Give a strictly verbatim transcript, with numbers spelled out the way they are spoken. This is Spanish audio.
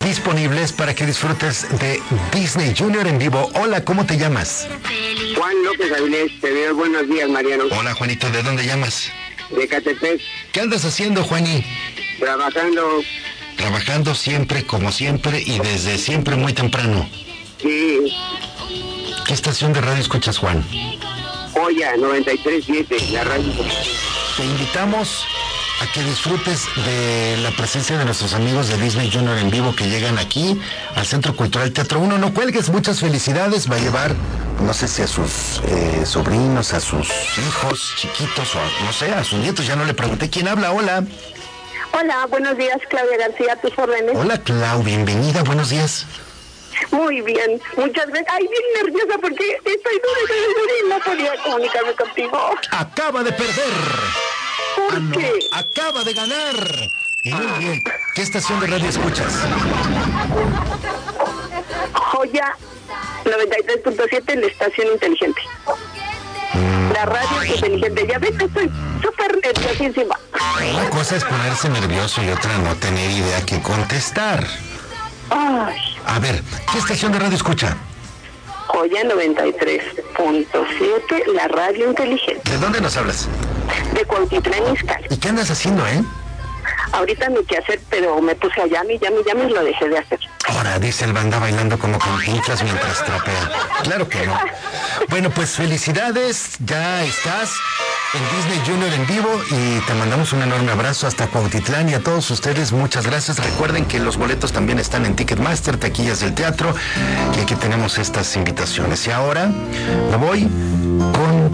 disponibles para que disfrutes de Disney Junior en vivo. Hola, ¿cómo te llamas? Juan López Avilés, te veo. Buenos días, Mariano. Hola, Juanito, ¿de dónde llamas? De Catepec. ¿Qué andas haciendo, Juaní? Trabajando. Trabajando siempre, como siempre, y desde siempre muy temprano. Sí. ¿Qué estación de radio escuchas, Juan? Joya noventa y tres punto siete, la radio. Te invitamos a que disfrutes de la presencia de nuestros amigos de Disney Junior en vivo que llegan aquí al Centro Cultural Teatro uno. No cuelgues, muchas felicidades. Va a llevar, no sé si a sus eh, sobrinos, a sus hijos chiquitos o a, no sé, a sus nietos. Ya no le pregunté quién habla. Hola. Hola, buenos días, Claudia García, tus órdenes. Hola, Clau, bienvenida, buenos días. Muy bien, muchas gracias. Ay, bien nerviosa porque estoy dura, dura, dura y no podía comunicarme contigo. Acaba de perder. ¿Por ah, no, qué? Acaba de ganar. Y muy bien. ¿Qué estación de radio escuchas? Joya noventa y tres punto siete, la estación inteligente. Mm. La radio inteligente. Ya ves, estoy súper nerviosísima. Una cosa es ponerse nervioso y otra no tener idea que contestar. Ay. A ver, ¿qué estación de radio escucha? Joya noventa y tres punto siete, la radio inteligente. ¿De dónde nos hablas? De Cuautitlán, Izcalli. ¿Y qué andas haciendo, eh? Ahorita no qué hacer, pero me puse a llame, llame, llame y lo dejé de hacer. Ahora, dice el banda bailando como con pinchas mientras trapea. Claro que no. Bueno, pues felicidades, ya estás en Disney Junior en vivo y te mandamos un enorme abrazo hasta Cuautitlán y a todos ustedes muchas gracias. Recuerden que los boletos también están en Ticketmaster, taquillas del teatro, y aquí tenemos estas invitaciones. Y ahora me voy con